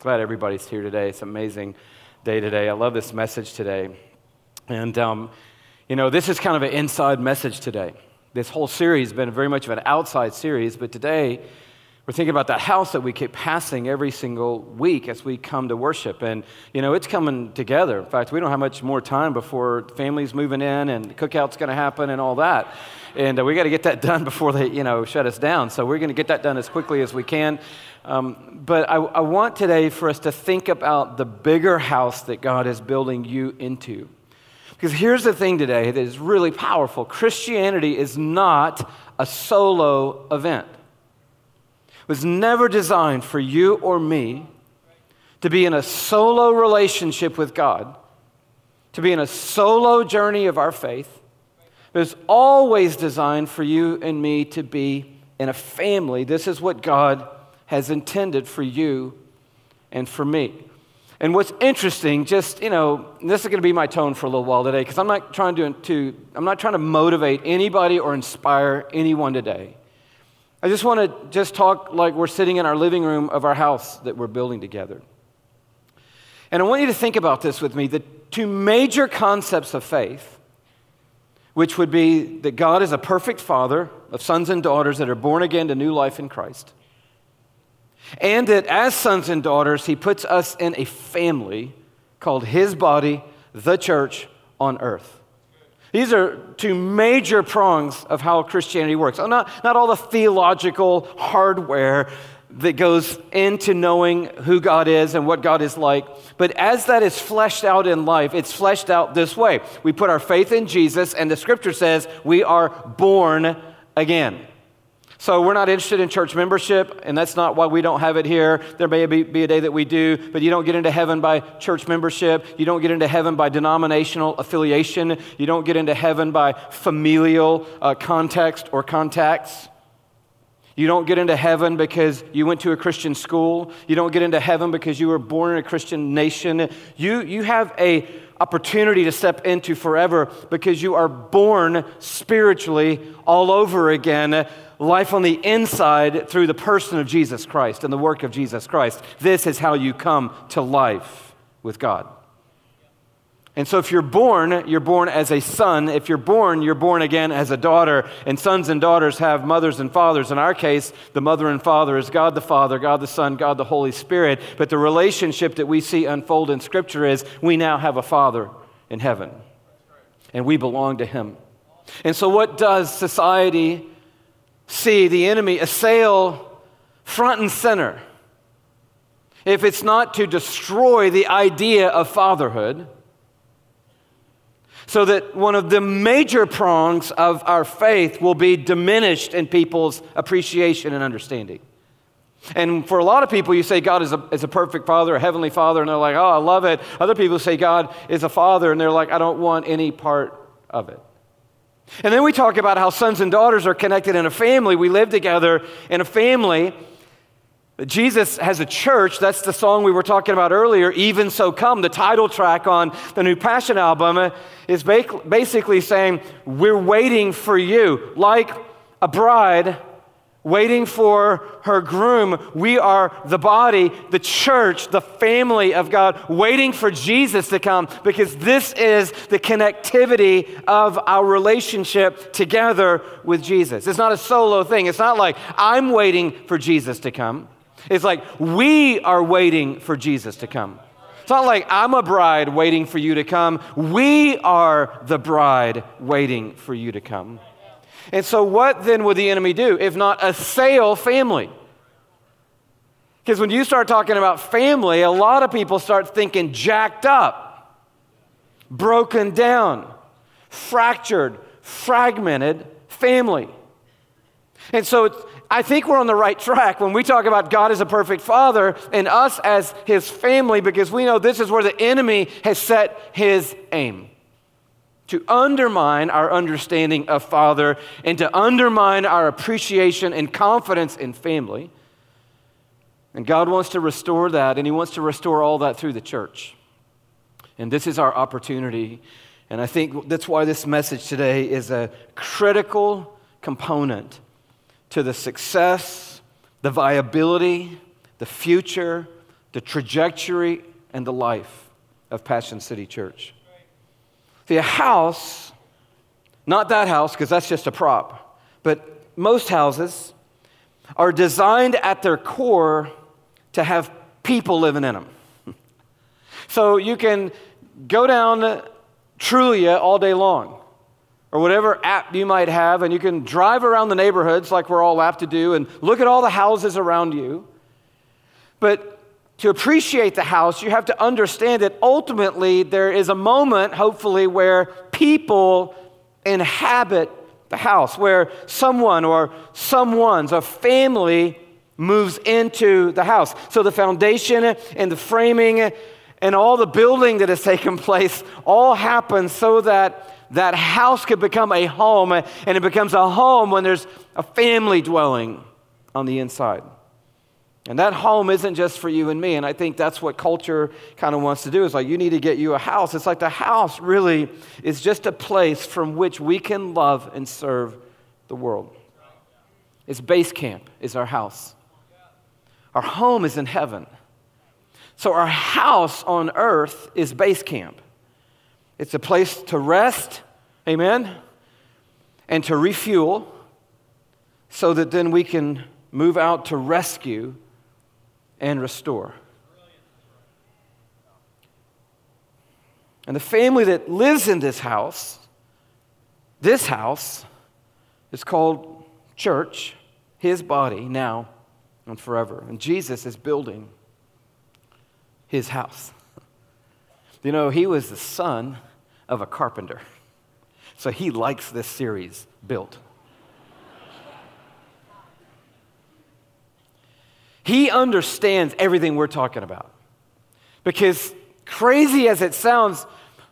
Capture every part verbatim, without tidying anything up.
Glad everybody's here today. It's an amazing day today. I love this message today. And, um, you know, this is kind of an inside message today. This whole series has been very much of an outside series, but today we're thinking about that house that we keep passing every single week as we come to worship. And, you know, it's coming together. In fact, we don't have much more time before families moving in and the cookout's going to happen and all that. And uh, we got to get that done before they, you know, shut us down. So we're going to get that done as quickly as we can. Um, but I, I want today for us to think about the bigger house that God is building you into. Because here's the thing today that is really powerful. Christianity is not a solo event. It was never designed for you or me to be in a solo relationship with God, to be in a solo journey of our faith. It was always designed for you and me to be in a family. This is what God has intended for you and for me. And what's interesting, just, you know, this is going to be my tone for a little while today, because I'm not trying to, to, I'm not trying to motivate anybody or inspire anyone today. I just want to just talk like we're sitting in our living room of our house that we're building together. And I want you to think about this with me. The two major concepts of faith, which would be that God is a perfect father of sons and daughters that are born again to new life in Christ. And that as sons and daughters, he puts us in a family called his body, the church on earth. These are two major prongs of how Christianity works. Not, not all the theological hardware that goes into knowing who God is and what God is like, but as that is fleshed out in life, it's fleshed out this way. We put our faith in Jesus, and the scripture says we are born again. So we're not interested in church membership, and that's not why we don't have it here. There may be, be a day that we do, but you don't get into heaven by church membership. You don't get into heaven by denominational affiliation. You don't get into heaven by familial uh, context or contacts. You don't get into heaven because you went to a Christian school. You don't get into heaven because you were born in a Christian nation. You, you have a opportunity to step into forever because you are born spiritually all over again, life on the inside through the person of Jesus Christ and the work of Jesus Christ. This is how you come to life with God. And so if you're born, you're born as a son. If you're born, you're born again as a daughter. And sons and daughters have mothers and fathers. In our case, the mother and father is God the Father, God the Son, God the Holy Spirit. But the relationship that we see unfold in Scripture is we now have a Father in heaven. And we belong to him. And so what does society see? The enemy assail front and center. If it's not to destroy the idea of fatherhood, so that one of the major prongs of our faith will be diminished in people's appreciation and understanding. And for a lot of people, you say God is a, is a perfect father, a heavenly father, and they're like, oh, I love it. Other people say God is a father, and they're like, I don't want any part of it. And then we talk about how sons and daughters are connected in a family. We live together in a family. Jesus has a church. That's the song we were talking about earlier, Even So Come. The title track on the new Passion album is basically saying, we're waiting for you. Like a bride waiting for her groom, we are the body, the church, the family of God, waiting for Jesus to come, because this is the connectivity of our relationship together with Jesus. It's not a solo thing. It's not like I'm waiting for Jesus to come. It's like we are waiting for Jesus to come. It's not like I'm a bride waiting for you to come. We are the bride waiting for you to come. And so what then would the enemy do if not assail family? Because when you start talking about family, a lot of people start thinking jacked up, broken down, fractured, fragmented family. And so it's, I think we're on the right track when we talk about God as a perfect father and us as his family, because we know this is where the enemy has set his aim. To undermine our understanding of father and to undermine our appreciation and confidence in family. And God wants to restore that, and he wants to restore all that through the church. And this is our opportunity. And I think that's why this message today is a critical component to the success, the viability, the future, the trajectory and the life of Passion City Church. See, a house, not that house, because that's just a prop, but most houses are designed at their core to have people living in them. So you can go down Trulia all day long, or whatever app you might have, and you can drive around the neighborhoods like we're all apt to do and look at all the houses around you. But to appreciate the house, you have to understand that ultimately there is a moment, hopefully, where people inhabit the house, where someone or someone's, a family moves into the house. So the foundation and the framing and all the building that has taken place all happens so that that house could become a home, and it becomes a home when there's a family dwelling on the inside. And that home isn't just for you and me, and I think that's what culture kind of wants to do. Is like, you need to get you a house. It's like the house really is just a place from which we can love and serve the world. It's base camp, is our house. Our home is in heaven. So our house on earth is base camp. It's a place to rest, amen, and to refuel, so that then we can move out to rescue and restore. And the family that lives in this house, this house, is called church, his body, now and forever. And Jesus is building his house. You know, he was the son of a carpenter. So he likes this series built. He understands everything we're talking about. Because crazy as it sounds,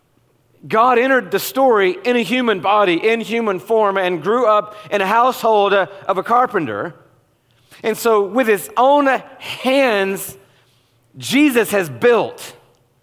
God entered the story in a human body, in human form, and grew up in a household of a carpenter. And so with his own hands, Jesus has built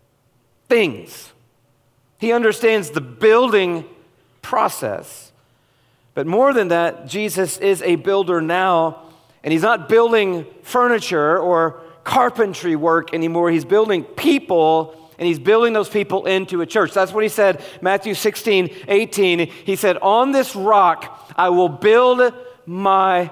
things. He understands the building process. But more than that, Jesus is a builder now. And he's not building furniture or carpentry work anymore. He's building people, and he's building those people into a church. That's what he said, Matthew sixteen, eighteen. He said, on this rock I will build my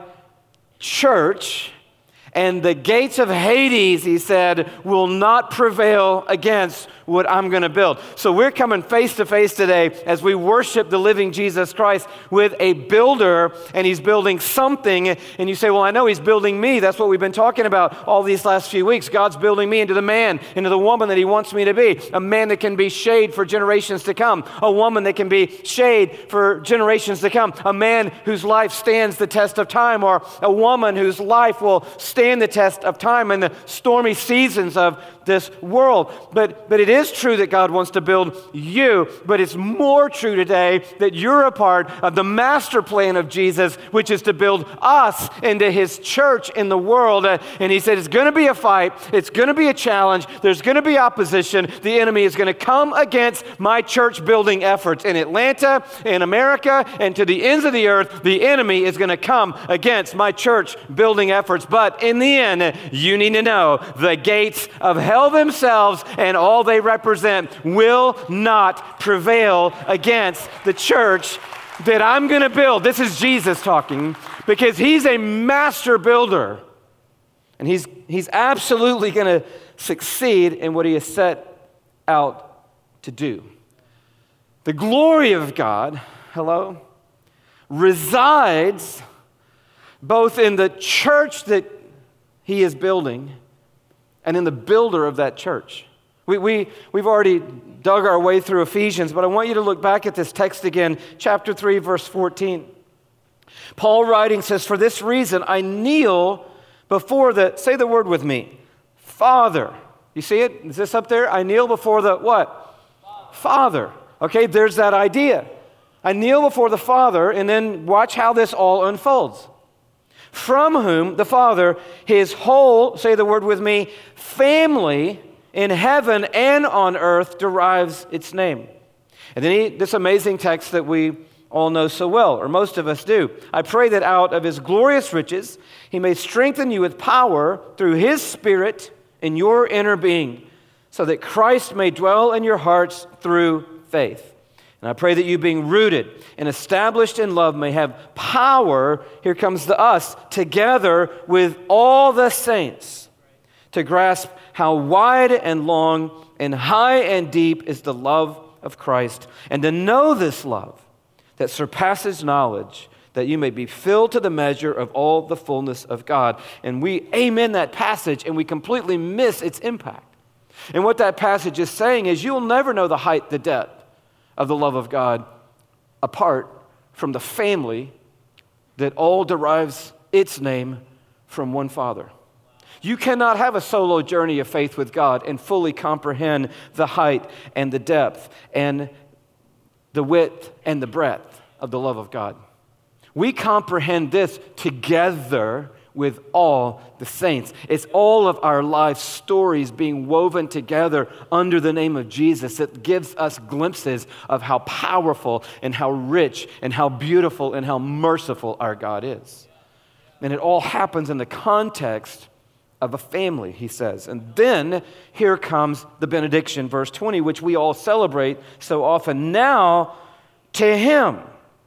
church, and the gates of Hades, he said, will not prevail against what I'm going to build. So we're coming face to face today as we worship the living Jesus Christ with a builder, and he's building something. And you say, well, I know he's building me. That's what we've been talking about all these last few weeks. God's building me into the man, into the woman that he wants me to be. A man that can be shade for generations to come. A woman that can be shade for generations to come. A man whose life stands the test of time, or a woman whose life will stand the test of time in the stormy seasons of this world. But, but it is true that God wants to build you, but it's more true today that you're a part of the master plan of Jesus, which is to build us into his church in the world. And he said, it's going to be a fight. It's going to be a challenge. There's going to be opposition. The enemy is going to come against my church building efforts in Atlanta, in America, and to the ends of the earth. The enemy is going to come against my church building efforts. But in the end, you need to know the gates of hell themselves and all they represent will not prevail against the church that I'm going to build. This is Jesus talking, because he's a master builder, and he's he's absolutely going to succeed in what he has set out to do. The glory of God, hello, resides both in the church that he is building and in the builder of that church. We, we, we've already dug our way through Ephesians, but I want you to look back at this text again, chapter three, verse fourteen. Paul writing says, for this reason I kneel before the, say the word with me, Father. You see it? Is this up there? I kneel before the what? Father. Father. Okay, there's that idea. I kneel before the Father, and then watch how this all unfolds. From whom the Father, his whole, say the word with me, family in heaven and on earth derives its name. And then he, this amazing text that we all know so well, or most of us do. I pray that out of his glorious riches, he may strengthen you with power through his Spirit in your inner being, so that Christ may dwell in your hearts through faith. And I pray that you, being rooted and established in love, may have power, here comes the us, together with all the saints, to grasp how wide and long and high and deep is the love of Christ, and to know this love that surpasses knowledge, that you may be filled to the measure of all the fullness of God. And we amen that passage, and we completely miss its impact. And what that passage is saying is you'll never know the height, the depth of the love of God apart from the family that all derives its name from one Father. You cannot have a solo journey of faith with God and fully comprehend the height and the depth and the width and the breadth of the love of God. We comprehend this together with all the saints. It's all of our life stories being woven together under the name of Jesus that gives us glimpses of how powerful and how rich and how beautiful and how merciful our God is. And it all happens in the context of a family, he says. And then here comes the benediction, verse twenty, which we all celebrate so often. Now to him,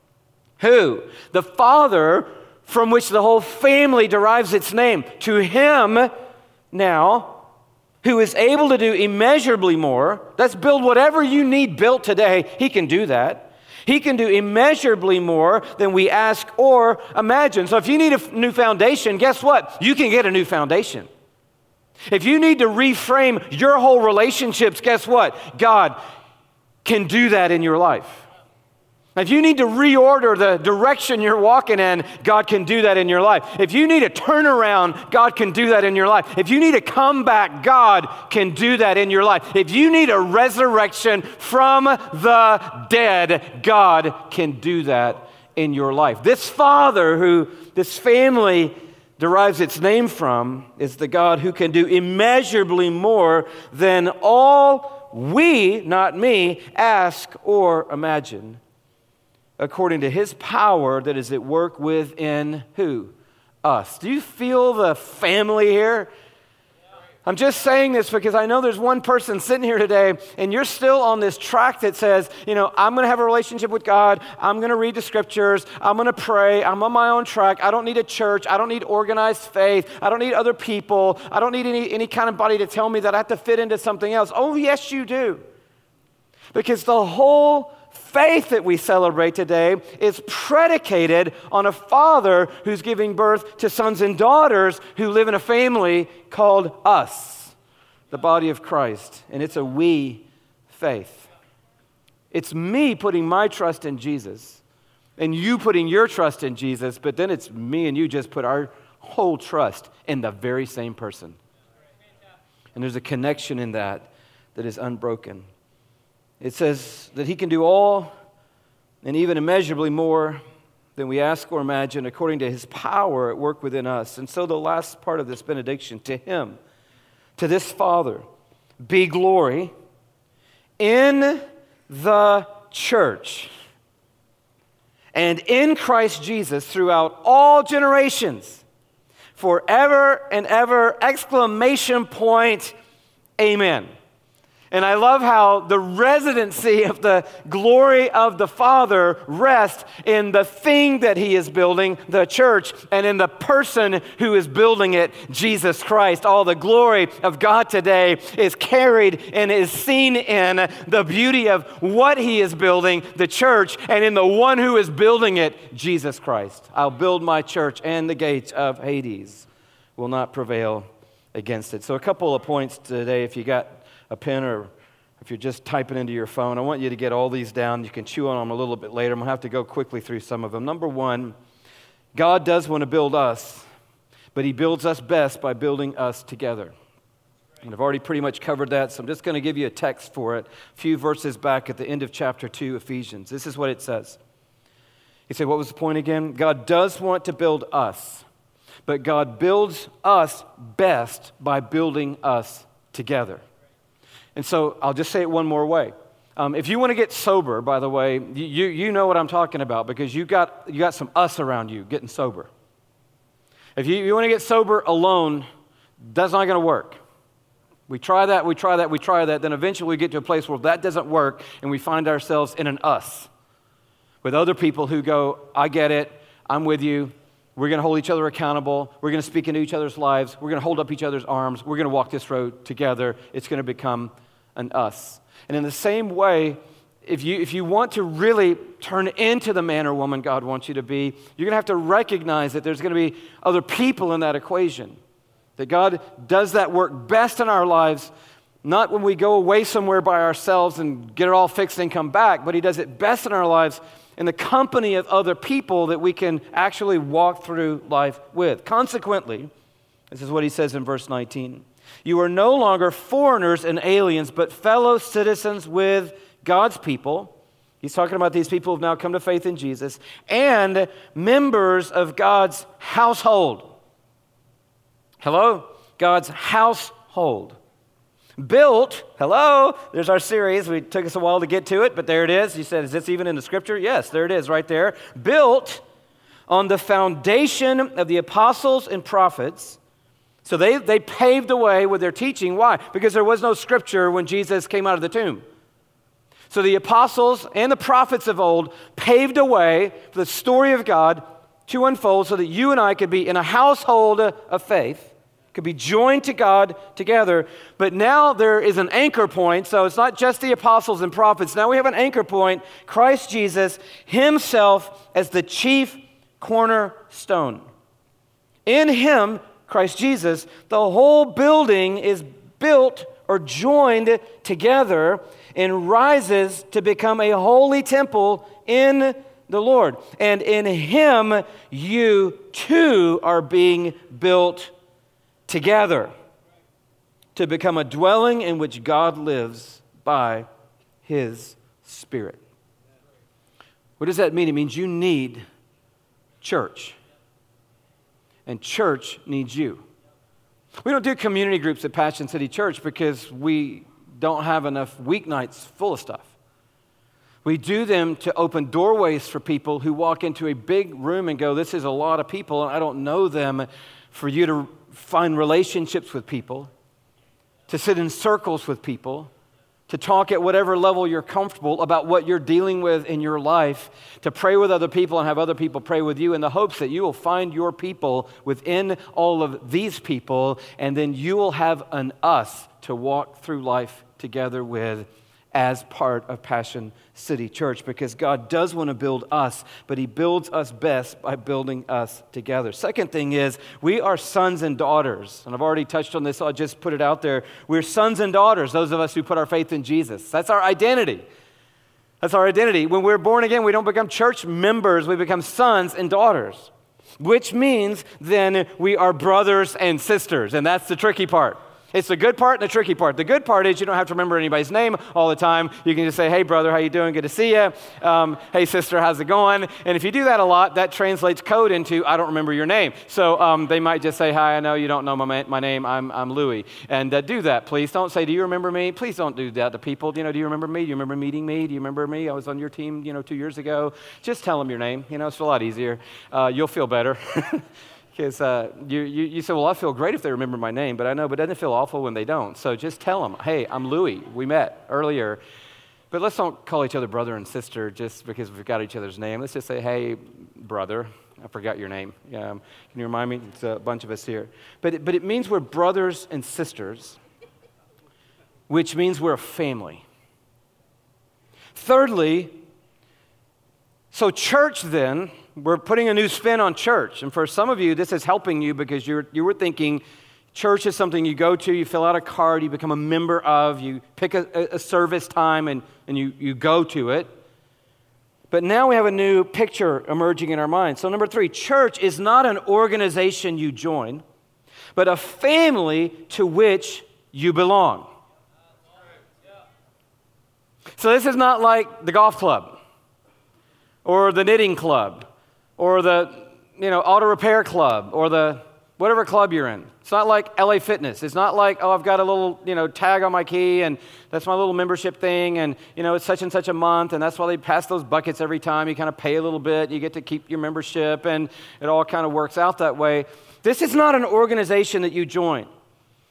who? The Father, from which the whole family derives its name. To him now, who is able to do immeasurably more. Let's build whatever you need built today. He can do that. He can do immeasurably more than we ask or imagine. So if you need a new foundation, guess what? You can get a new foundation. If you need to reframe your whole relationships, guess what? God can do that in your life. If you need to reorder the direction you're walking in, God can do that in your life. If you need a turnaround, God can do that in your life. If you need a comeback, God can do that in your life. If you need a resurrection from the dead, God can do that in your life. This Father who this family derives its name from is the God who can do immeasurably more than all we, not me, ask or imagine, according to his power that is at work within who? Us. Do you feel the family here? I'm just saying this because I know there's one person sitting here today and you're still on this track that says, you know, I'm going to have a relationship with God. I'm going to read the scriptures. I'm going to pray. I'm on my own track. I don't need a church. I don't need organized faith. I don't need other people. I don't need any, any kind of body to tell me that I have to fit into something else. Oh, yes, you do. Because the whole faith that we celebrate today is predicated on a father who's giving birth to sons and daughters who live in a family called us, the body of Christ. And it's a we faith. It's me putting my trust in Jesus and you putting your trust in Jesus, but then it's me and you just put our whole trust in the very same person. And there's a connection in that that is unbroken. It says that he can do all and even immeasurably more than we ask or imagine according to his power at work within us. And so the last part of this benediction, to him, to this Father, be glory in the church and in Christ Jesus throughout all generations, forever and ever, exclamation point, amen. And I love how the residency of the glory of the Father rests in the thing that he is building, the church, and in the person who is building it, Jesus Christ. All the glory of God today is carried and is seen in the beauty of what he is building, the church, and in the one who is building it, Jesus Christ. I'll build my church, and the gates of Hades will not prevail against it. So a couple of points today, if you got a pen or if you're just typing into your phone, I want you to get all these down. You can chew on them a little bit later. I'm going to have to go quickly through some of them. Number one, God does want to build us, but he builds us best by building us together. And I've already pretty much covered that, so I'm just going to give you a text for it. A few verses back at the end of chapter two, Ephesians. This is what it says. You say, what was the point again? God does want to build us, but God builds us best by building us together. And so I'll just say it one more way. Um, if you want to get sober, by the way, you, you know what I'm talking about because you got, you got some us around you getting sober. If you, you want to get sober alone, that's not going to work. We try that, we try that, we try that, then eventually we get to a place where that doesn't work and we find ourselves in an us with other people who go, I get it, I'm with you, we're going to hold each other accountable, we're going to speak into each other's lives, we're going to hold up each other's arms, we're going to walk this road together. It's going to become an us. And in the same way, if you, if you want to really turn into the man or woman God wants you to be, you're going to have to recognize that there's going to be other people in that equation. That God does that work best in our lives, not when we go away somewhere by ourselves and get it all fixed and come back, but he does it best in our lives in the company of other people that we can actually walk through life with. Consequently, this is what he says in verse nineteen, you are no longer foreigners and aliens, but fellow citizens with God's people. He's talking about these people who have now come to faith in Jesus, and members of God's household. Hello? God's household. Built, hello, there's our series. We took us a while to get to it, but there it is. You said, is this even in the scripture? Yes, there it is right there. Built on the foundation of the apostles and prophets. So they, they paved the way with their teaching. Why? Because there was no scripture when Jesus came out of the tomb. So the apostles and the prophets of old paved a way for the story of God to unfold so that you and I could be in a household of faith, could be joined to God together. But now there is an anchor point, so it's not just the apostles and prophets. Now we have an anchor point, Christ Jesus himself as the chief cornerstone. In him, Christ Jesus, the whole building is built or joined together and rises to become a holy temple in the Lord. And in him, you too are being built together to become a dwelling in which God lives by his Spirit. What does that mean? It means you need church. And church needs you. We don't do community groups at Passion City Church because we don't have enough weeknights full of stuff. We do them to open doorways for people who walk into a big room and go, this is a lot of people and I don't know them, for you to find relationships with people, to sit in circles with people, to talk at whatever level you're comfortable about what you're dealing with in your life, to pray with other people and have other people pray with you in the hopes that you will find your people within all of these people, and then you will have an us to walk through life together with as part of Passion City Church, because God does want to build us, but he builds us best by building us together. Second thing is, we are sons and daughters, and I've already touched on this, so I'll just put it out there. We're sons and daughters, those of us who put our faith in Jesus. That's our identity. That's our identity. When we're born again, we don't become church members, we become sons and daughters, which means then we are brothers and sisters, and that's the tricky part. It's the good part and the tricky part. The good part is you don't have to remember anybody's name all the time. You can just say, hey, brother, how you doing? Good to see you. Um, hey, sister, how's it going? And if you do that a lot, that translates code into, I don't remember your name. So um, they might just say, hi, I know you don't know my, my name. I'm, I'm Louie. And uh, do that, please. Don't say, do you remember me? Please don't do that to people. You know, do you remember me? Do you remember meeting me? Do you remember me? I was on your team, you know, two years ago. Just tell them your name. You know, it's a lot easier. Uh, you'll feel better. Because uh, you, you, you say, well, I feel great if they remember my name, but I know, but doesn't it feel awful when they don't? So just tell them, hey, I'm Louie. We met earlier. But let's don't call each other brother and sister just because we've got each other's name. Let's just say, hey, brother. I forgot your name. Um, can you remind me? It's a bunch of us here. But it, but it means we're brothers and sisters, which means we're a family. Thirdly, so church then, we're putting a new spin on church. And for some of you, this is helping you because you're, you were thinking church is something you go to, you fill out a card, you become a member of, you pick a, a service time and, and you, you go to it. But now we have a new picture emerging in our minds. So number three, church is not an organization you join, but a family to which you belong. So this is not like the golf club or the knitting club or the, you know, auto repair club, or the whatever club you're in. It's not like L A Fitness. It's not like, oh, I've got a little, you know, tag on my key, and that's my little membership thing, and, you know, it's such and such a month, and that's why they pass those buckets every time. You kind of pay a little bit, you get to keep your membership, and it all kind of works out that way. This is not an organization that you join.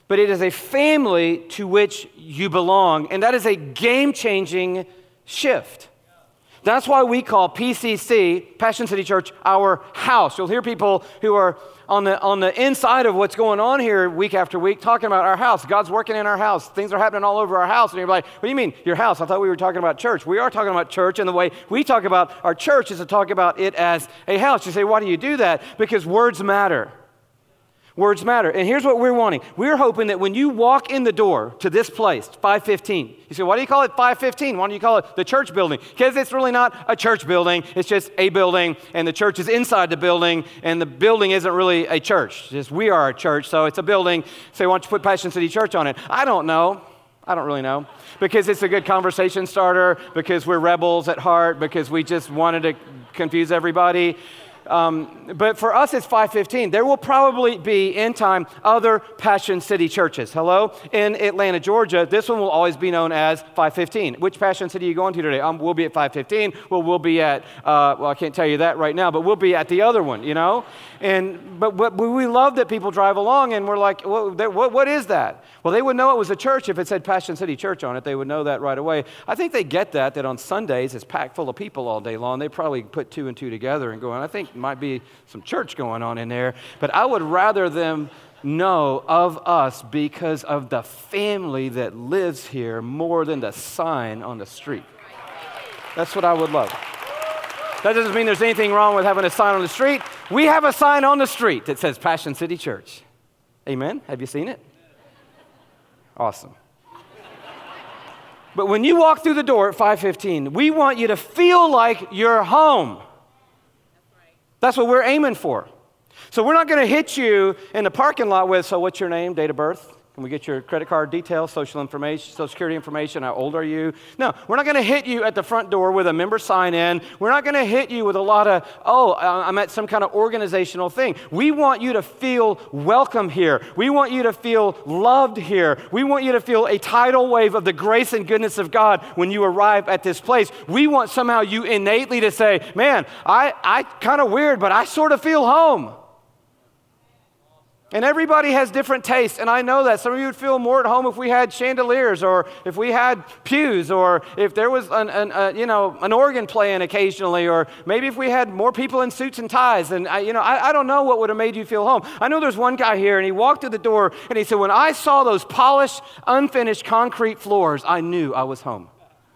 but it is a family to which you belong, and that is a game-changing shift. That's why we call P C C, Passion City Church, our house. You'll hear people who are on the on the inside of what's going on here week after week talking about our house. God's working in our house. Things are happening all over our house. And you're like, what do you mean, your house? I thought we were talking about church. We are talking about church, and the way we talk about our church is to talk about it as a house. You say, why do you do that? Because words matter. Words matter. And here's what we're wanting. We're hoping that when you walk in the door to this place, five fifteen, you say, why do you call it five fifteen? Why don't you call it the church building? Because it's really not a church building. It's just a building, and the church is inside the building, and the building isn't really a church. It's just we are a church, so it's a building. Say, why don't you put Passion City Church on it? I don't know. I don't really know. Because it's a good conversation starter, because we're rebels at heart, because we just wanted to confuse everybody. Um, but for us, it's five fifteen. There will probably be, in time, other Passion City churches. Hello? In Atlanta, Georgia, this one will always be known as five fifteen. Which Passion City are you going to today? Um, we'll be at five fifteen. Well, we'll be at, uh, well, I can't tell you that right now, but we'll be at the other one, you know? And But, but we love that people drive along, and we're like, what, what, what is that? Well, they would know it was a church if it said Passion City Church on it. They would know that right away. I think they get that, that on Sundays it's packed full of people all day long. They probably put two and two together and go, and I think might be some church going on in there, but I would rather them know of us because of the family that lives here more than the sign on the street. That's what I would love. That doesn't mean there's anything wrong with having a sign on the street. We have a sign on the street that says Passion City Church. Amen? Have you seen it? Awesome. But when you walk through the door at five fifteen, we want you to feel like you're home. That's what we're aiming for. So we're not going to hit you in the parking lot with, so what's your name, date of birth? Can we get your credit card details, social information, social security information? How old are you? No, we're not going to hit you at the front door with a member sign in. We're not going to hit you with a lot of, oh, I'm at some kind of organizational thing. We want you to feel welcome here. We want you to feel loved here. We want you to feel a tidal wave of the grace and goodness of God when you arrive at this place. We want somehow you innately to say, man, I, I kind of weird, but I sort of feel home. And everybody has different tastes, and I know that. Some of you would feel more at home if we had chandeliers, or if we had pews, or if there was an, an, a, you know, an organ playing occasionally, or maybe if we had more people in suits and ties. And I, you know, I, I don't know what would have made you feel home. I know there's one guy here, and he walked through the door, and he said, when I saw those polished, unfinished concrete floors, I knew I was home.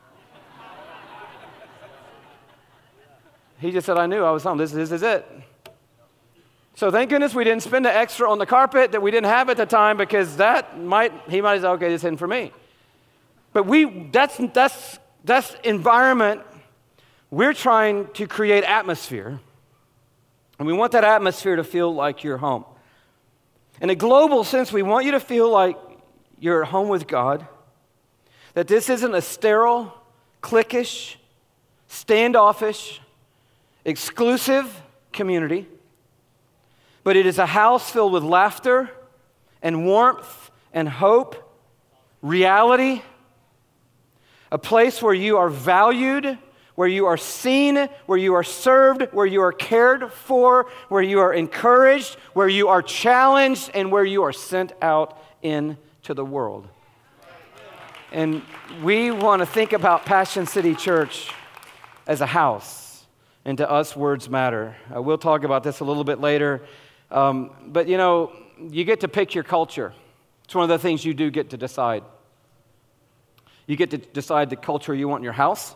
He just said, I knew I was home. This, this is it. So thank goodness we didn't spend the extra on the carpet that we didn't have at the time, because that might, he might have said, okay, this isn't for me. But we, that's, that's, that's environment. We're trying to create atmosphere, and we want that atmosphere to feel like you're home. In a global sense, we want you to feel like you're at home with God, that this isn't a sterile, cliquish, standoffish, exclusive community, but it is a house filled with laughter and warmth and hope, reality, a place where you are valued, where you are seen, where you are served, where you are cared for, where you are encouraged, where you are challenged, and where you are sent out into the world. And we want to think about Passion City Church as a house, and to us, words matter. Uh, we'll talk about this a little bit later. Um, but, you know, you get to pick your culture. It's one of the things you do get to decide. You get to decide the culture you want in your house.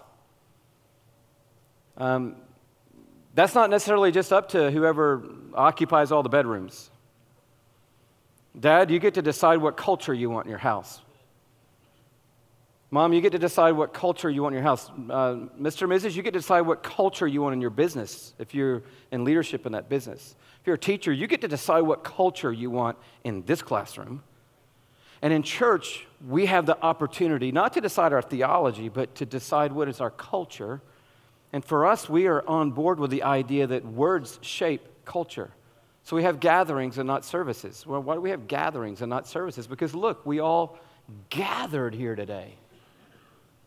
Um, that's not necessarily just up to whoever occupies all the bedrooms. Dad, you get to decide what culture you want in your house. Mom, you get to decide what culture you want in your house. Uh, Mister and Missus, you get to decide what culture you want in your business if you're in leadership in that business. If you're a teacher, you get to decide what culture you want in this classroom. And in church, we have the opportunity not to decide our theology, but to decide what is our culture. And for us, we are on board with the idea that words shape culture. So we have gatherings and not services. Well, why do we have gatherings and not services? Because look, we all gathered here today.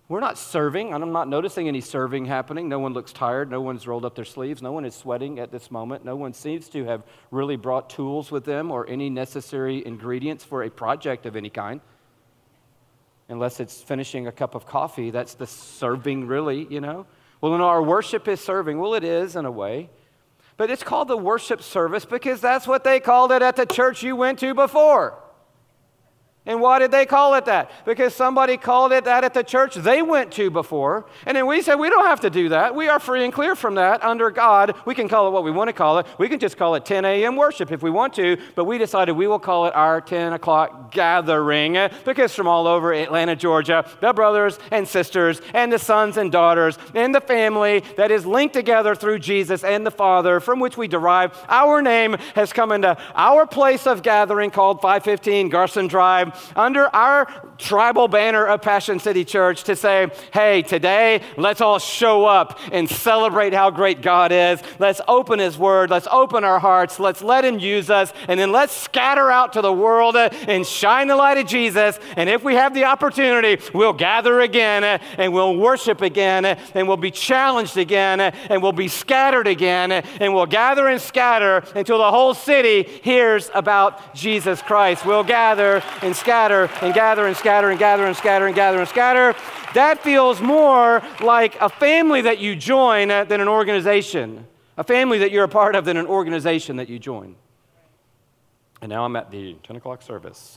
We're not serving, and I'm not noticing any serving happening. No one looks tired. No one's rolled up their sleeves. No one is sweating at this moment. No one seems to have really brought tools with them or any necessary ingredients for a project of any kind. Unless it's finishing a cup of coffee, that's the serving really, you know. Well, no, our worship is serving. Well, it is in a way. But it's called the worship service because that's what they called it at the church you went to before. And why did they call it that? Because somebody called it that at the church they went to before. And then we said, we don't have to do that. We are free and clear from that under God. We can call it what we want to call it. We can just call it ten a.m. worship if we want to. But we decided we will call it our ten o'clock gathering because from all over Atlanta, Georgia, the brothers and sisters and the sons and daughters and the family that is linked together through Jesus and the Father from which we derive our name has come into our place of gathering called five fifteen Garson Drive, under our tribal banner of Passion City Church to say, hey, today, let's all show up and celebrate how great God is. Let's open His Word. Let's open our hearts. Let's let Him use us. And then let's scatter out to the world and shine the light of Jesus. And if we have the opportunity, we'll gather again and we'll worship again and we'll be challenged again and we'll be scattered again and we'll gather and scatter until the whole city hears about Jesus Christ. We'll gather and scatter and gather and scatter and gather and scatter and gather and scatter. That feels more like a family that you join than an organization. A family that you're a part of than an organization that you join. And now I'm at the ten o'clock service.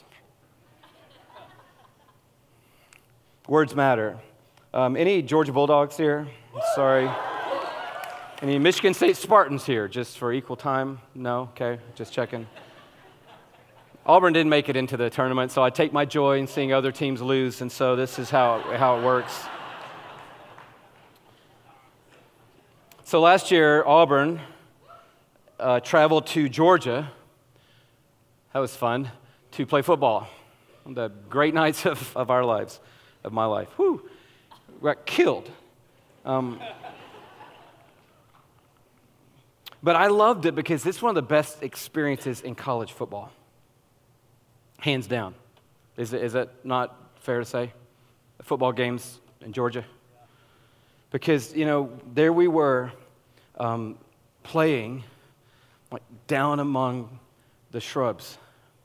Words matter. Um, any Georgia Bulldogs here? Sorry. Any Michigan State Spartans here, just for equal time? No? Okay, just checking. Auburn didn't make it into the tournament, so I take my joy in seeing other teams lose, and so this is how, how it works. So last year, Auburn uh, traveled to Georgia. That was fun, to play football. One of the great nights of, of our lives, of my life. Whew, we got killed. Um, but I loved it because it's one of the best experiences in college football. Hands down. Is it, is it not fair to say? Football games in Georgia? Because, you know, there we were um, playing like down among the shrubs.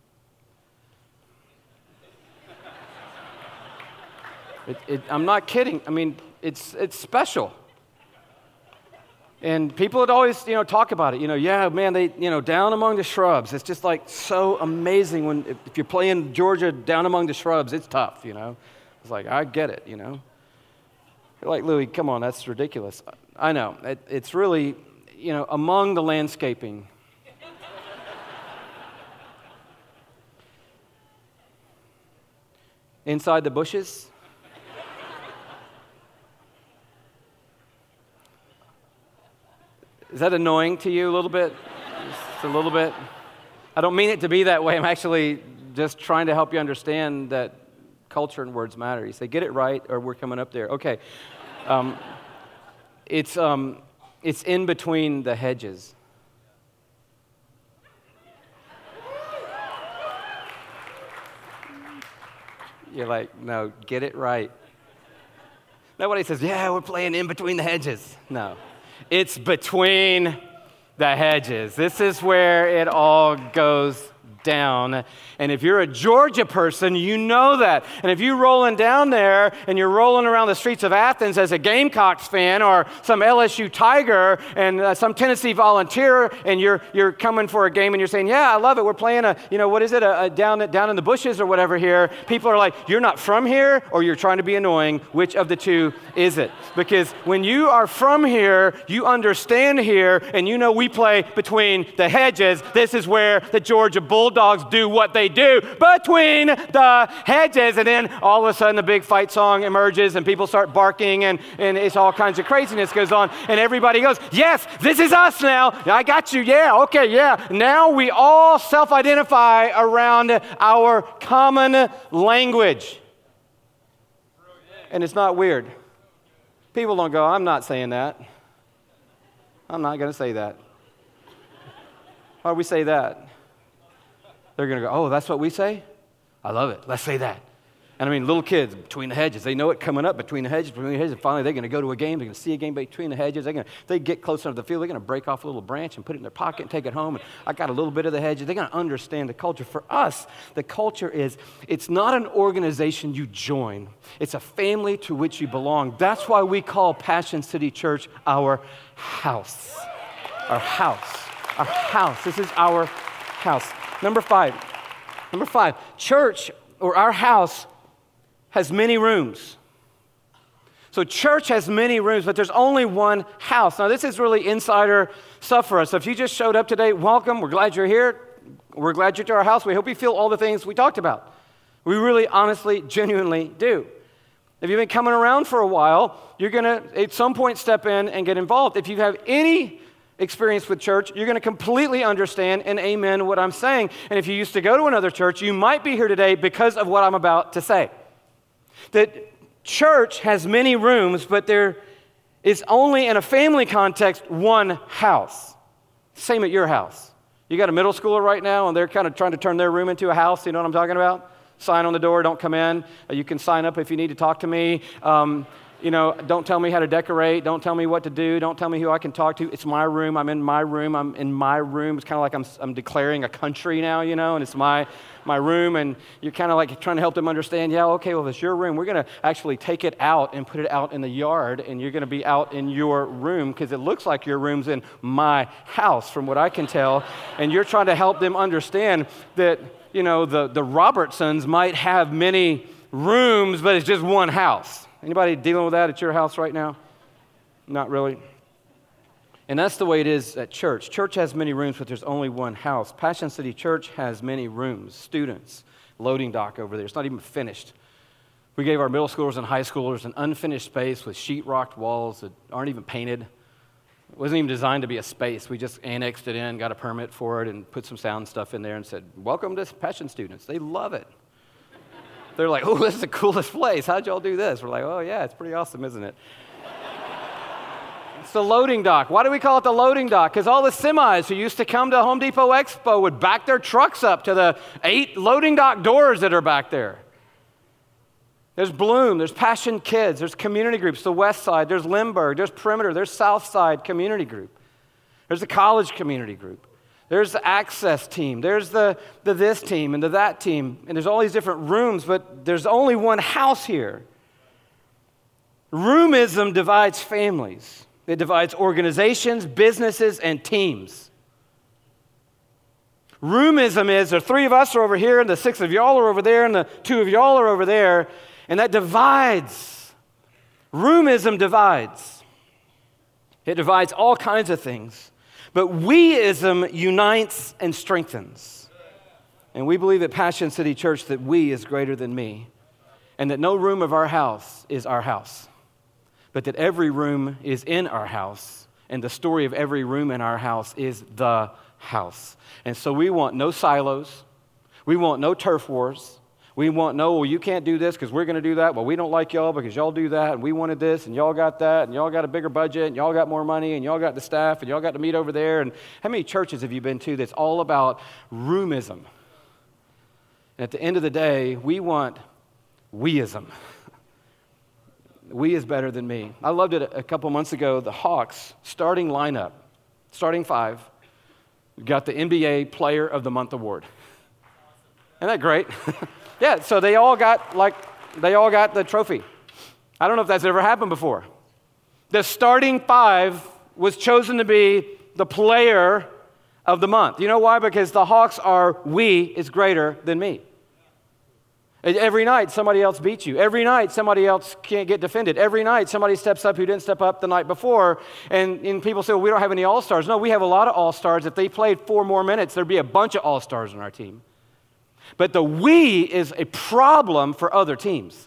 It, it, I'm not kidding. I mean, it's it's special. And people would always, you know, talk about it. You know, yeah, man, they, you know, down among the shrubs. It's just like so amazing when, if, if you're playing Georgia down among the shrubs, it's tough, you know. It's like, I get it, you know. You're like, Louis, come on, that's ridiculous. I know. It, it's really, you know, among the landscaping. Inside the bushes. Is that annoying to you a little bit? Just a little bit? I don't mean it to be that way. I'm actually just trying to help you understand that culture and words matter. You say, get it right, or we're coming up there. Okay. Um, it's, um, it's in between the hedges. You're like, no, get it right. Nobody says, yeah, we're playing in between the hedges. No. It's between the hedges. This is where it all goes down. And if you're a Georgia person, you know that. And if you're rolling down there and you're rolling around the streets of Athens as a Gamecocks fan or some L S U Tiger and uh, some Tennessee Volunteer, and you're you're coming for a game and you're saying, yeah, I love it. We're playing a, you know, what is it, a, a down, down in the bushes or whatever here. People are like, you're not from here or you're trying to be annoying. Which of the two is it? Because when you are from here, you understand here, and you know we play between the hedges. This is where the Georgia Bulldogs do what they do, between the hedges. And then all of a sudden the big fight song emerges and people start barking and, and it's all kinds of craziness goes on. And everybody goes, yes, this is us now. I got you. Yeah, okay, yeah. Now we all self-identify around our common language. And it's not weird. People don't go, I'm not saying that. I'm not going to say that. Why do we say that? They're going to go, oh, that's what we say? I love it. Let's say that. And I mean, little kids, between the hedges, they know it coming up between the hedges, between the hedges. And finally, they're going to go to a game. They're going to see a game between the hedges. They're going to, they get close enough to the field. They're going to break off a little branch and put it in their pocket and take it home. And I got a little bit of the hedges. They're going to understand the culture. For us, the culture is, it's not an organization you join. It's a family to which you belong. That's why we call Passion City Church our house. Our house. Our house. This is our house. Number five. Number five. Church, or our house, has many rooms. So church has many rooms, but there's only one house. Now, this is really insider stuff for us. So if you just showed up today, welcome. We're glad you're here. We're glad you're to our house. We hope you feel all the things we talked about. We really, honestly, genuinely do. If you've been coming around for a while, you're going to, at some point, step in and get involved. If you have any experience with church, you're going to completely understand and amen what I'm saying. And if you used to go to another church, you might be here today because of what I'm about to say. That church has many rooms, but there is only, in a family context, one house. Same at your house. You got a middle schooler right now, and they're kind of trying to turn their room into a house. You know what I'm talking about? Sign on the door, don't come in. You can sign up if you need to talk to me. Um, You know, don't tell me how to decorate. Don't tell me what to do. Don't tell me who I can talk to. It's my room. I'm in my room. I'm in my room. It's kind of like I'm, I'm declaring a country now, you know, and it's my, my room. And you're kind of like trying to help them understand, yeah, okay, well, if it's your room, we're going to actually take it out and put it out in the yard, and you're going to be out in your room because it looks like your room's in my house from what I can tell. And you're trying to help them understand that, you know, the, the Robertsons might have many rooms, but it's just one house. Anybody dealing with that at your house right now? Not really. And that's the way it is at church. Church has many rooms, but there's only one house. Passion City Church has many rooms. Students, loading dock over there. It's not even finished. We gave our middle schoolers and high schoolers an unfinished space with sheetrocked walls that aren't even painted. It wasn't even designed to be a space. We just annexed it in, got a permit for it, and put some sound stuff in there and said, welcome to Passion students. They love it. They're like, oh, this is the coolest place. How'd y'all do this? We're like, oh, yeah, it's pretty awesome, isn't it? It's the loading dock. Why do we call it the loading dock? Because all the semis who used to come to Home Depot Expo would back their trucks up to the eight loading dock doors that are back there. There's Bloom, there's Passion Kids, there's community groups, the West Side, there's Lindbergh, there's Perimeter, there's South Side community group. There's the college community group. There's the access team. There's the, the this team and the that team. And there's all these different rooms, but there's only one house here. Roomism divides families. It divides organizations, businesses, and teams. Roomism is the three of us are over here, and the six of y'all are over there, and the two of y'all are over there, and that divides. Roomism divides. It divides all kinds of things. But weism unites and strengthens. And we believe at Passion City Church that we is greater than me, and that no room of our house is our house, but that every room is in our house, and the story of every room in our house is the house. And so we want no silos. We want no turf wars. We want no, well, you can't do this because we're going to do that. Well, we don't like y'all because y'all do that, and we wanted this, and y'all got that, and y'all got a bigger budget, and y'all got more money, and y'all got the staff, and y'all got to meet over there. And how many churches have you been to that's all about roomism? And at the end of the day, we want weism. We is better than me. I loved it a couple months ago. The Hawks starting lineup, starting five, got the N B A Player of the Month award. Isn't that great? Yeah, so they all got like they all got the trophy. I don't know if that's ever happened before. The starting five was chosen to be the player of the month. You know why? Because the Hawks are we is greater than me. Every night somebody else beats you. Every night somebody else can't get defended. Every night somebody steps up who didn't step up the night before. And, and people say, well, we don't have any all-stars. No, we have a lot of all-stars. If they played four more minutes, there'd be a bunch of all-stars on our team. But the we is a problem for other teams,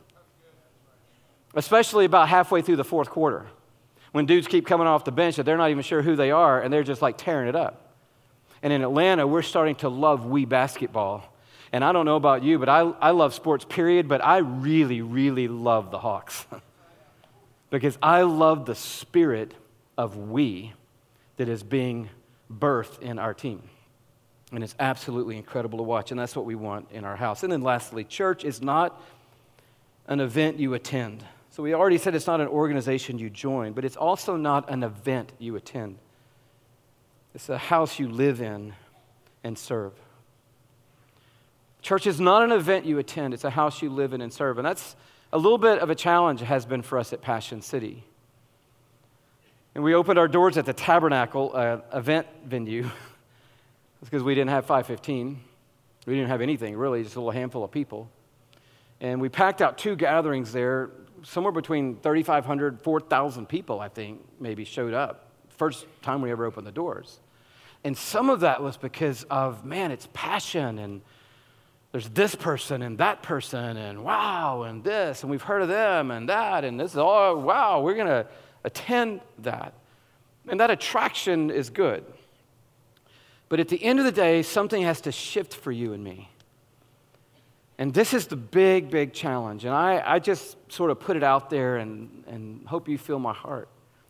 especially about halfway through the fourth quarter, when dudes keep coming off the bench that they're not even sure who they are, and they're just like tearing it up. And in Atlanta, we're starting to love we basketball. And I don't know about you, but I, I love sports, period, but I really, really love the Hawks because I love the spirit of we that is being birthed in our team. And it's absolutely incredible to watch, and that's what we want in our house. And then lastly, church is not an event you attend. So we already said it's not an organization you join, but it's also not an event you attend. It's a house you live in and serve. Church is not an event you attend. It's a house you live in and serve. And that's a little bit of a challenge it has been for us at Passion City. And we opened our doors at the Tabernacle uh, event venue. It's because we didn't have five fifteen. We didn't have anything, really, just a little handful of people. And we packed out two gatherings there. Somewhere between thirty-five hundred, four thousand people, I think, maybe showed up. First time we ever opened the doors. And some of that was because of, man, it's passion, and there's this person and that person, and wow, and this, and we've heard of them and that, and this is all, wow, we're going to attend that. And that attraction is good. But at the end of the day, something has to shift for you and me. And this is the big, big challenge. And I, I just sort of put it out there and, and hope you feel my heart.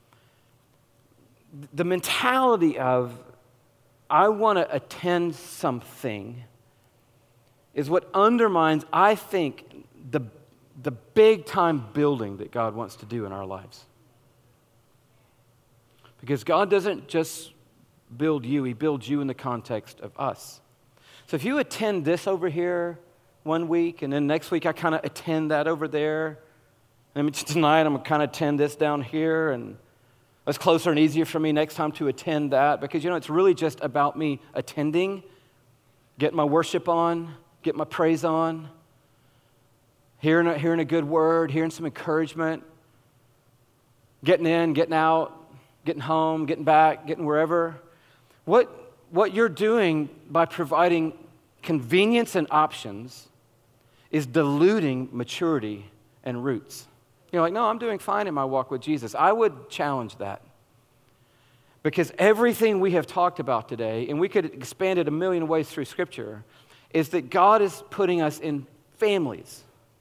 The mentality of, I want to attend something is what undermines, I think, the, the big-time building that God wants to do in our lives. Because God doesn't just build you, He builds you in the context of us. So if you attend this over here one week, and then next week I kind of attend that over there, and tonight I'm going to kind of attend this down here, and it's closer and easier for me next time to attend that, because, you know, it's really just about me attending, getting my worship on, getting my praise on, hearing a, hearing a good word, hearing some encouragement, getting in, getting out, getting home, getting back, getting wherever. What, what you're doing by providing convenience and options is diluting maturity and roots. You're like, no, I'm doing fine in my walk with Jesus. I would challenge that. Because everything we have talked about today, and we could expand it a million ways through Scripture, is that God is putting us in families.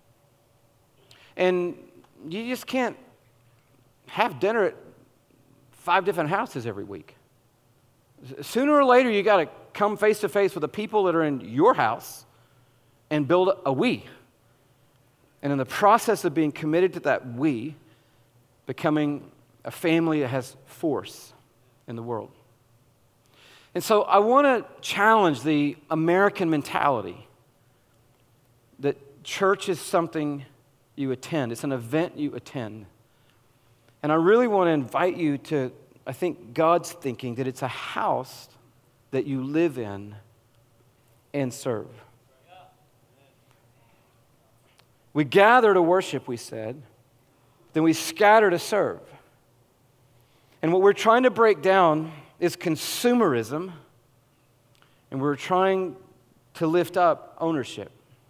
And you just can't have dinner at five different houses every week. Sooner or later, you got to come face to face with the people that are in your house and build a we. And in the process of being committed to that we, becoming a family that has force in the world. And so I want to challenge the American mentality that church is something you attend. It's an event you attend. And I really want to invite you to, I think, God's thinking that it's a house that you live in and serve. We gather to worship, we said, then we scatter to serve. And what we're trying to break down is consumerism, and we're trying to lift up ownership.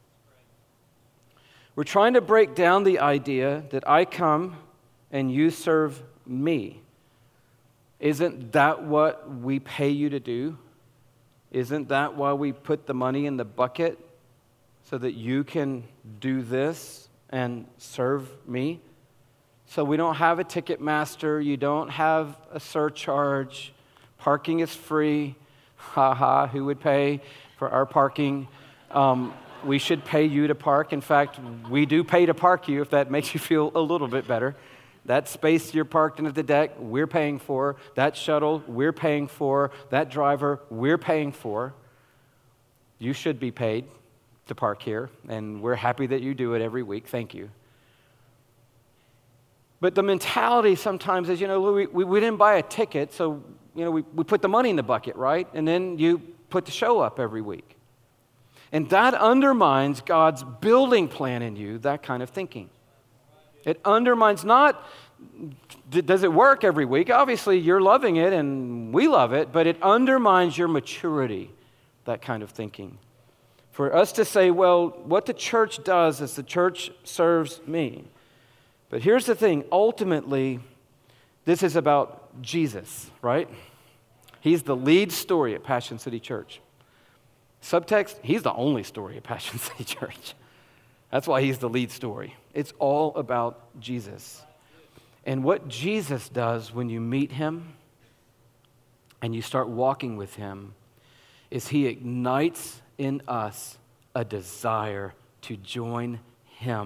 We're trying to break down the idea that I come and you serve me. Isn't that what we pay you to do? Isn't that why we put the money in the bucket? So that you can do this and serve me? So we don't have a ticket master. You don't have a surcharge. Parking is free. Ha ha, who would pay for our parking? Um, we should pay you to park. In fact, we do pay to park you if that makes you feel a little bit better. That space you're parked in at the deck, we're paying for. That shuttle, we're paying for. That driver, we're paying for. You should be paid to park here, and we're happy that you do it every week. Thank you. But the mentality sometimes is, you know, we, we, we didn't buy a ticket, so, you know, we, we put the money in the bucket, right? And then you put the show up every week. And that undermines God's building plan in you, that kind of thinking. It undermines not, does it work every week? Obviously, you're loving it, and we love it, but it undermines your maturity, that kind of thinking. For us to say, well, what the church does is the church serves me. But here's the thing, ultimately, this is about Jesus, right? He's the lead story at Passion City Church. Subtext, he's the only story at Passion City Church. That's why he's the lead story. It's all about Jesus. And what Jesus does when you meet him and you start walking with him is he ignites in us a desire to join him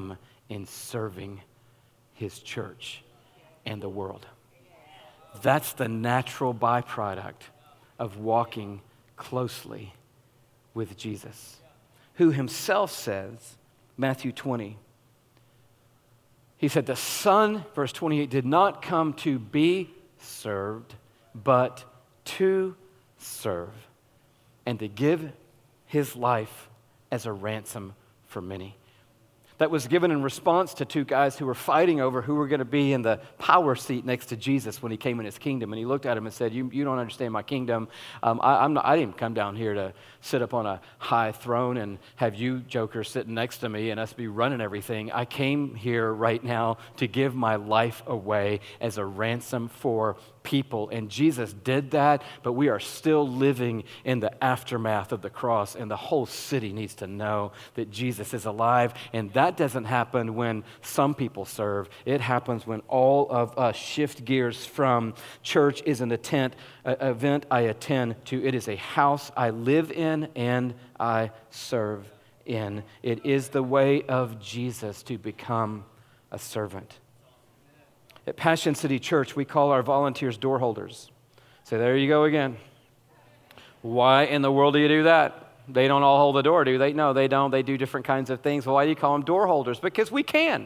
in serving his church and the world. That's the natural byproduct of walking closely with Jesus, who himself says, Matthew twenty, he said, the Son, verse twenty-eight, did not come to be served, but to serve and to give his life as a ransom for many. That was given in response to two guys who were fighting over who were going to be in the power seat next to Jesus when he came in his kingdom. And he looked at him and said, you, you don't understand my kingdom. Um, I, I'm not, I didn't come down here to sit up on a high throne and have you jokers sitting next to me and us be running everything. I came here right now to give my life away as a ransom for people. And Jesus did that, but we are still living in the aftermath of the cross, and the whole city needs to know that Jesus is alive. And that doesn't happen when some people serve. It happens when all of us shift gears from church isn't a tent, an event I attend, to it is a house I live in and I serve in. It is the way of Jesus to become a servant. At Passion City Church, we call our volunteers door holders. So there you go again. Why in the world do you do that? They don't all hold the door, do they? No, they don't. They do different kinds of things. Well, why do you call them door holders? Because we can.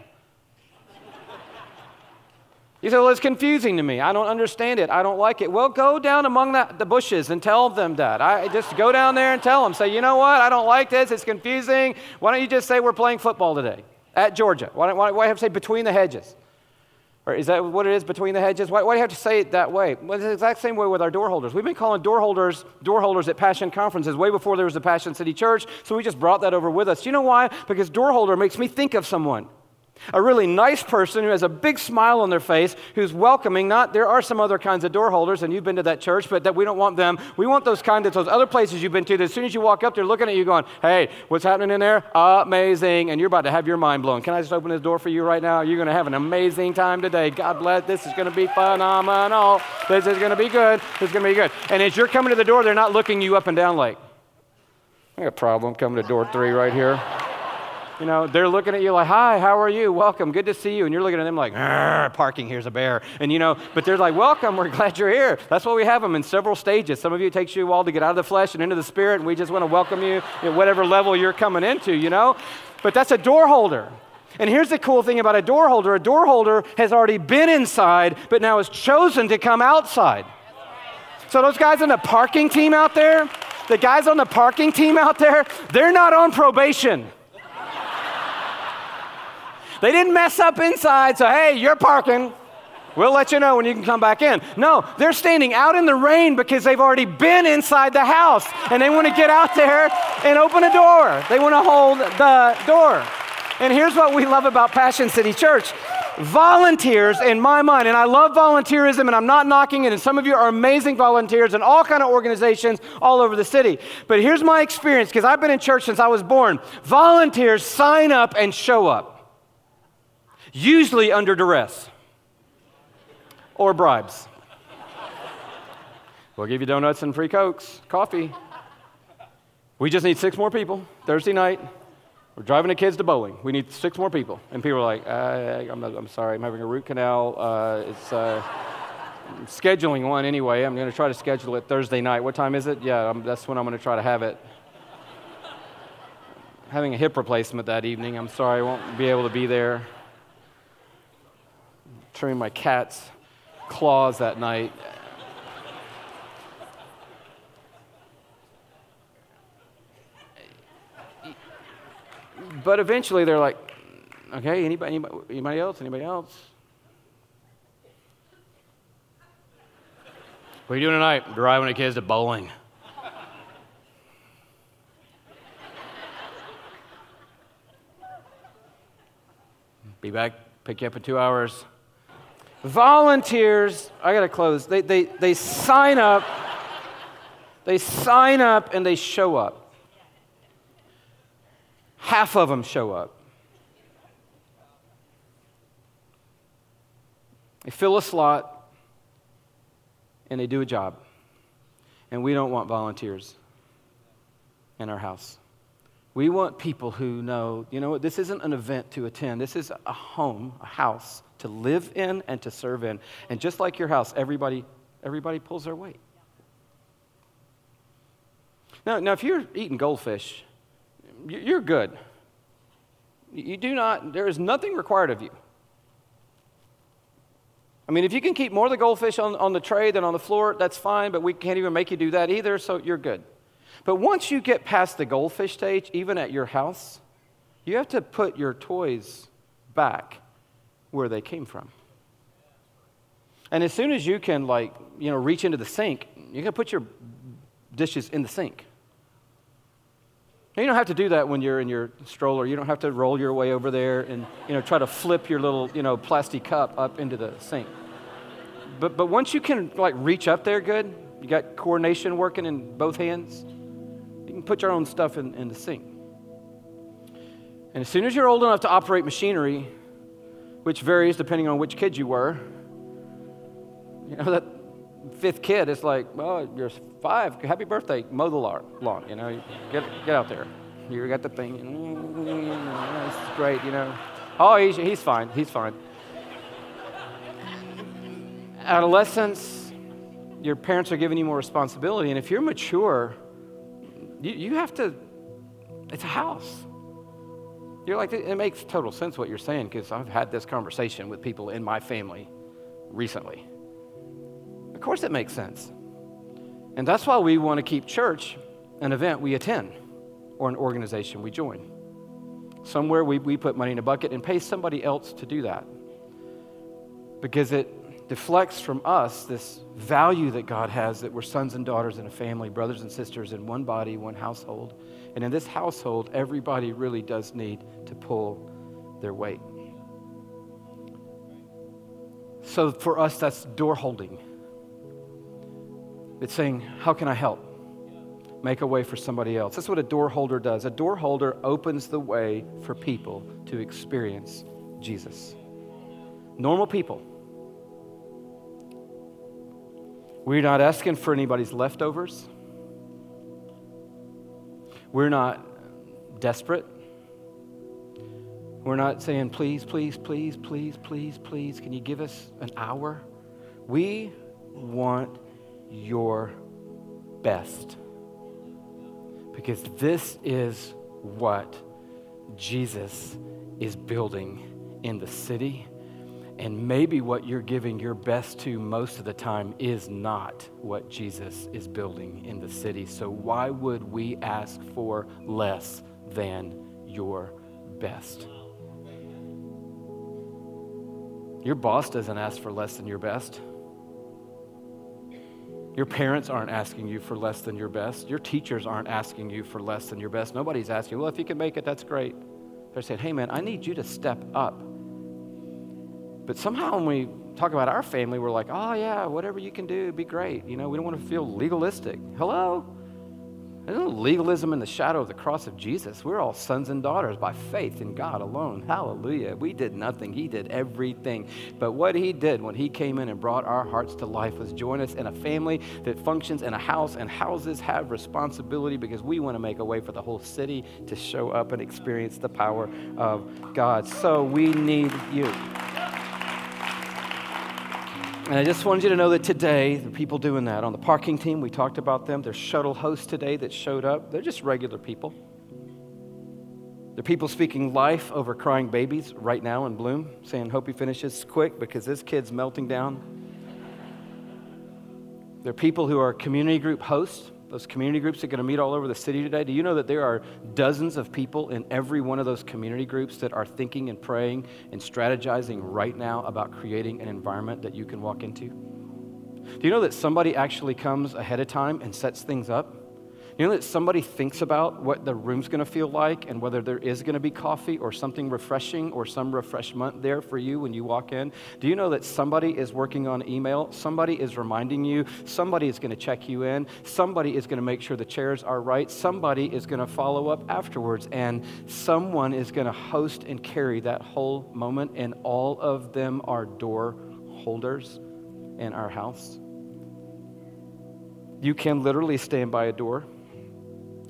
You say, well, it's confusing to me. I don't understand it. I don't like it. Well, go down among the, the bushes and tell them that. I just go down there and tell them. Say, you know what? I don't like this. It's confusing. Why don't you just say we're playing football today at Georgia? Why don't, why, why do you have to say between the hedges? Or is that what it is, between the hedges? Why, why do you have to say it that way? Well, it's the exact same way with our door holders. We've been calling door holders door holders at Passion conferences way before there was a Passion City Church, so we just brought that over with us. You know why? Because door holder makes me think of someone. A really nice person who has a big smile on their face, who's welcoming. Not there are some other kinds of door holders, and you've been to that church, but that we don't want them. We want those kind of those other places you've been to that as soon as you walk up, they're looking at you going, hey, what's happening in there? Amazing. And you're about to have your mind blown. Can I just open this door for you right now? You're going to have an amazing time today. God bless. This is going to be phenomenal. This is going to be good. This is going to be good. And as you're coming to the door, they're not looking you up and down like, I got a problem coming to door three right here. You know, they're looking at you like, hi, how are you? Welcome, good to see you. And you're looking at them like, parking, here's a bear. And you know, but they're like, welcome, we're glad you're here. That's why we have them in several stages. Some of you, it takes you a while to get out of the flesh and into the spirit, and we just want to welcome you at whatever level you're coming into, you know. But that's a door holder. And here's the cool thing about a door holder. A door holder has already been inside, but now is chosen to come outside. So those guys on the parking team out there, the guys on the parking team out there, they're not on probation. They didn't mess up inside, so hey, you're parking. We'll let you know when you can come back in. No, they're standing out in the rain because they've already been inside the house, and they want to get out there and open a door. They want to hold the door. And here's what we love about Passion City Church. Volunteers, in my mind, and I love volunteerism, and I'm not knocking it, and some of you are amazing volunteers in all kind of organizations all over the city. But here's my experience, because I've been in church since I was born. Volunteers sign up and show up. Usually under duress or bribes. We'll give you donuts and free Cokes, coffee. We just need six more people. Thursday night, we're driving the kids to bowling. We need six more people. And people are like, uh, I'm, I'm sorry, I'm having a root canal. Uh, it's uh, I'm scheduling one anyway. I'm going to try to schedule it Thursday night. What time is it? Yeah, I'm, that's when I'm going to try to have it. Having a hip replacement that evening. I'm sorry, I won't be able to be there. Trimming my cat's claws that night. But eventually they're like, okay, anybody, anybody, anybody else? Anybody else? What are you doing tonight? I'm driving the kids to bowling. Be back, pick you up in two hours. Volunteers, I gotta close. They, they, they sign up, they sign up and they show up. Half of them show up. They fill a slot and they do a job. And we don't want volunteers in our house. We want people who know, you know what, this isn't an event to attend. This is a home, a house to live in and to serve in. And just like your house, everybody, everybody pulls their weight. Now, now, if you're eating goldfish, you're good. You do not, there is nothing required of you. I mean, if you can keep more of the goldfish on, on the tray than on the floor, that's fine, but we can't even make you do that either, so you're good. But once you get past the goldfish stage, even at your house, you have to put your toys back where they came from. And as soon as you can, like, you know, reach into the sink, you can put your dishes in the sink. Now, you don't have to do that when you're in your stroller. You don't have to roll your way over there and, you know, try to flip your little, you know, plastic cup up into the sink. But but once you can, like, reach up there good, you got coordination working in both hands, you can put your own stuff in, in the sink. And as soon as you're old enough to operate machinery, which varies depending on which kid you were, you know, that fifth kid is like, well, you're five, happy birthday, mow the lawn, you know, get get out there. You got the thing, it's great, you know. Oh, he's, he's fine, he's fine. Adolescence, your parents are giving you more responsibility, and if you're mature, you, you have to, it's a house. You're like, it makes total sense what you're saying, because I've had this conversation with people in my family recently. Of course it makes sense. And that's why we want to keep church an event we attend or an organization we join. Somewhere we, we put money in a bucket and pay somebody else to do that. Because it deflects from us this value that God has, that we're sons and daughters in a family, brothers and sisters in one body, one household. And in this household, everybody really does need to pull their weight. So for us, that's door holding. It's saying, how can I help? Make a way for somebody else. That's what a door holder does. A door holder opens the way for people to experience Jesus. Normal people. We're not asking for anybody's leftovers. We're not desperate. We're not saying, please, please, please, please, please, please, can you give us an hour? We want your best. Because this is what Jesus is building in the city. And maybe what you're giving your best to most of the time is not what Jesus is building in the city. So why would we ask for less than your best? Your boss doesn't ask for less than your best. Your parents aren't asking you for less than your best. Your teachers aren't asking you for less than your best. Nobody's asking, well, if you can make it, that's great. They're saying, hey, man, I need you to step up. But somehow when we talk about our family, we're like, oh, yeah, whatever you can do, it'd be great. You know, we don't want to feel legalistic. Hello? There's no legalism in the shadow of the cross of Jesus. We're all sons and daughters by faith in God alone. Hallelujah. We did nothing. He did everything. But what he did when he came in and brought our hearts to life was join us in a family that functions in a house, and houses have responsibility because we want to make a way for the whole city to show up and experience the power of God. So we need you. And I just wanted you to know that today, the people doing that, on the parking team, we talked about them. There's shuttle hosts today that showed up. They're just regular people. They're people speaking life over crying babies right now in Bloom, saying, hope he finishes quick because this kid's melting down. They're people who are community group hosts. Those community groups are going to meet all over the city today. Do you know that there are dozens of people in every one of those community groups that are thinking and praying and strategizing right now about creating an environment that you can walk into? Do you know that somebody actually comes ahead of time and sets things up? You know that somebody thinks about what the room's going to feel like and whether there is going to be coffee or something refreshing or some refreshment there for you when you walk in? Do you know that somebody is working on email? Somebody is reminding you. Somebody is going to check you in. Somebody is going to make sure the chairs are right. Somebody is going to follow up afterwards. And someone is going to host and carry that whole moment. And all of them are door holders in our house. You can literally stand by a door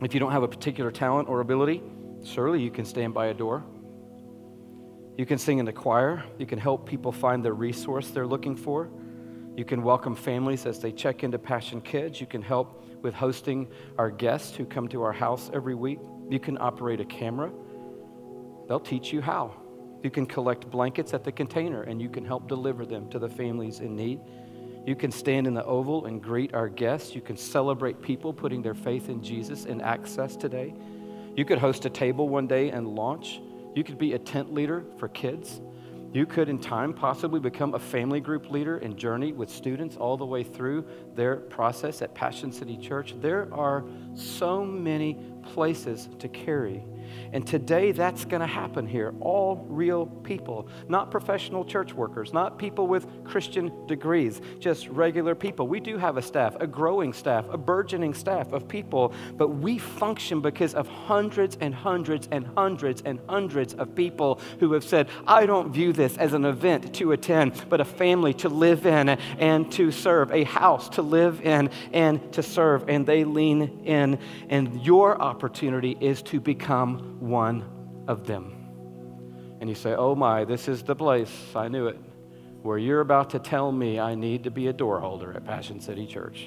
If you don't have a particular talent or ability, surely you can stand by a door. You can sing in the choir. You can help people find the resource they're looking for. You can welcome families as they check into Passion Kids. You can help with hosting our guests who come to our house every week. You can operate a camera. They'll teach you how. You can collect blankets at the container, and you can help deliver them to the families in need. You can stand in the oval and greet our guests. You can celebrate people putting their faith in Jesus and access today. You could host a table one day and launch. You could be a tent leader for kids. You could, in time, possibly become a family group leader and journey with students all the way through their process at Passion City Church. There are so many places to carry. And today that's going to happen here. All real people, not professional church workers, not people with Christian degrees, just regular people. We do have a staff, a growing staff, a burgeoning staff of people, but we function because of hundreds and hundreds and hundreds and hundreds of people who have said, I don't view this as an event to attend, but a family to live in and to serve, a house to live in and to serve, and they lean in. And your opportunity is to become one of them. And you say, oh my, this is the place, I knew it, where you're about to tell me I need to be a door holder at Passion City Church.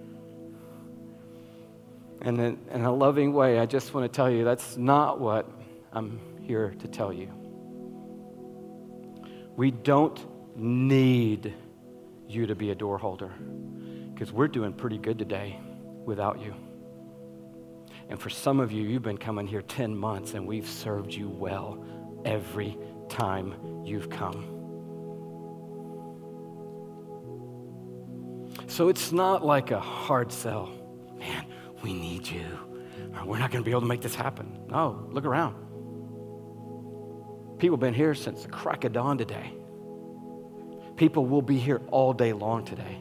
And in, in a loving way, I just want to tell you that's not what I'm here to tell you. We don't need you to be a door holder, because we're doing pretty good today without you. And for some of you, you've been coming here ten months and we've served you well every time you've come. So it's not like a hard sell. Man, we need you, or we're not going to be able to make this happen. No, look around. People have been here since the crack of dawn today. People will be here all day long today.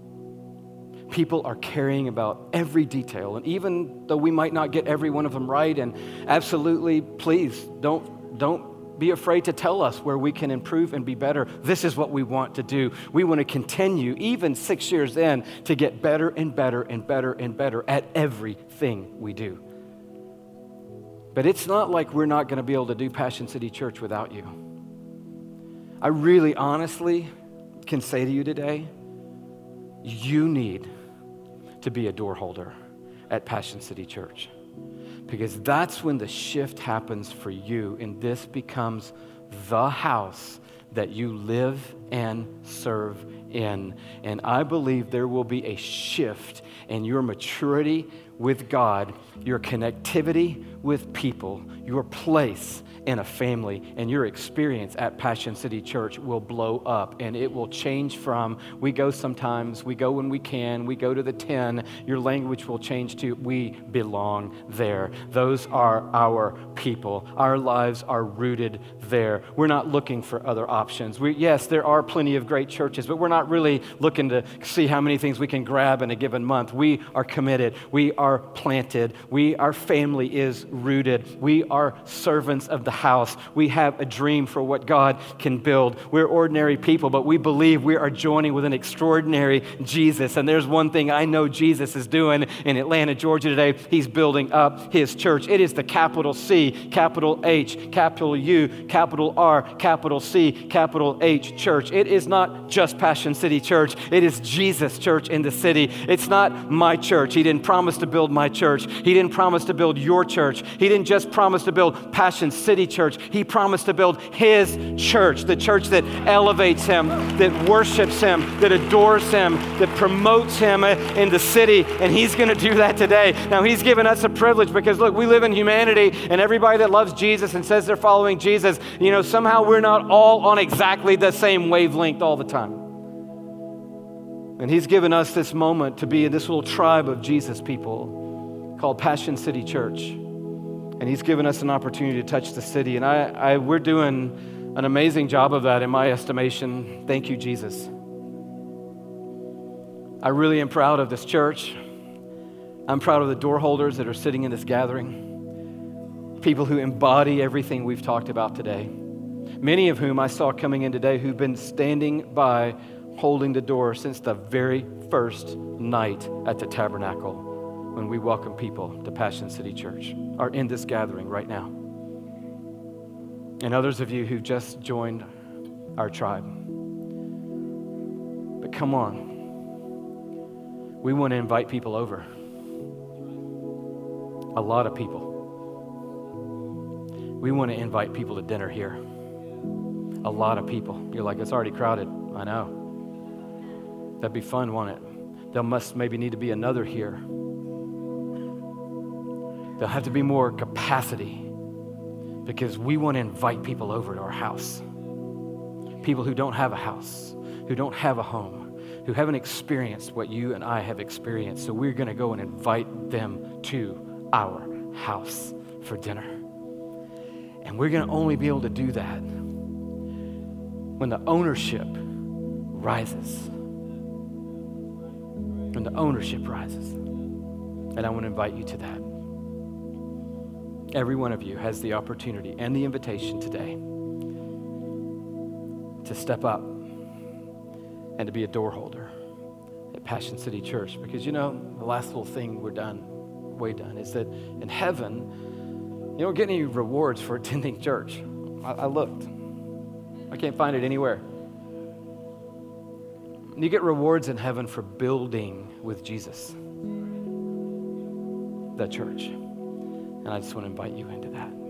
People are caring about every detail, and even though we might not get every one of them right, and absolutely, please, don't, don't be afraid to tell us where we can improve and be better. This is what we want to do. We want to continue, even six years in, to get better and better and better and better at everything we do. But it's not like we're not going to be able to do Passion City Church without you. I really honestly can say to you today, you need to be a door holder at Passion City Church, because that's when the shift happens for you, and this becomes the house that you live and serve in. And I believe there will be a shift in your maturity with God, your connectivity with people, your place in a family, and your experience at Passion City Church will blow up, and it will change from we go sometimes, we go when we can, we go to the ten. Your language will change to we belong there. Those are our people. Our lives are rooted there. We're not looking for other options. We, yes, there are plenty of great churches, but we're not really looking to see how many things we can grab in a given month. We are committed. We are planted. We, our family is rooted. We are servants of the house. We have a dream for what God can build. We're ordinary people, but we believe we are joining with an extraordinary Jesus. And there's one thing I know Jesus is doing in Atlanta, Georgia today. He's building up his church. It is the capital C, capital H, capital U, capital R, capital C, capital H church. It is not just Passion City Church. It is Jesus' church in the city. It's not my church. He didn't promise to build my church. He didn't promise to build your church. He didn't just promise to build Passion City Church. He promised to build his church, the church that elevates him, that worships him, that adores him, that promotes him in the city. And he's going to do that today. Now, he's given us a privilege because, look, we live in humanity, and everybody that loves Jesus and says they're following Jesus, you know, somehow we're not all on exactly the same wavelength all the time. And he's given us this moment to be in this little tribe of Jesus people called Passion City Church. And he's given us an opportunity to touch the city. And I, I, we're doing an amazing job of that in my estimation. Thank you, Jesus. I really am proud of this church. I'm proud of the door holders that are sitting in this gathering. People who embody everything we've talked about today. Many of whom I saw coming in today who've been standing by holding the door since the very first night at the tabernacle. when we welcome people to Passion City Church, or in this gathering right now. And others of you who just joined our tribe. But come on. We want to invite people over. A lot of people. We want to invite people to dinner here. A lot of people. You're like, it's already crowded. I know. That'd be fun, won't it? There must maybe need to be another here. There'll have to be more capacity because we want to invite people over to our house. People who don't have a house, who don't have a home, who haven't experienced what you and I have experienced. So we're going to go and invite them to our house for dinner. And we're going to only be able to do that when the ownership rises. When the ownership rises. And I want to invite you to that. Every one of you has the opportunity and the invitation today to step up and to be a door holder at Passion City Church. Because, you know, the last little thing we're done, way done, is that in heaven, you don't get any rewards for attending church. I, I looked. I can't find it anywhere. You get rewards in heaven for building with Jesus, the church. And I just want to invite you into that.